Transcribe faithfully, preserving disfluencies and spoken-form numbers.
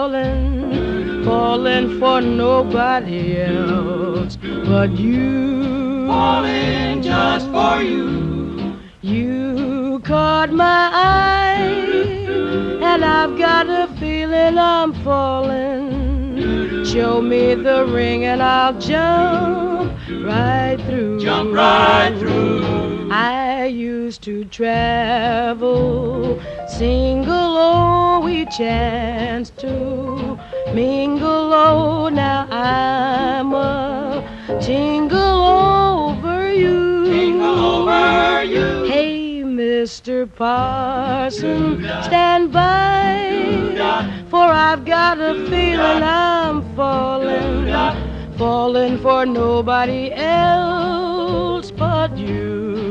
falling, falling for nobody else but you. Falling just for you. You caught my eye, and I've got a feeling I'm falling. Show me the ring and I'll jump right through. Jump right through. I used to travel single, oh, we chanced to mingle, oh, now I'm a jingle over you. Jingle over you. Hey, Mister Parson, stand by, for I've got a feeling I'm falling, falling for nobody else but you.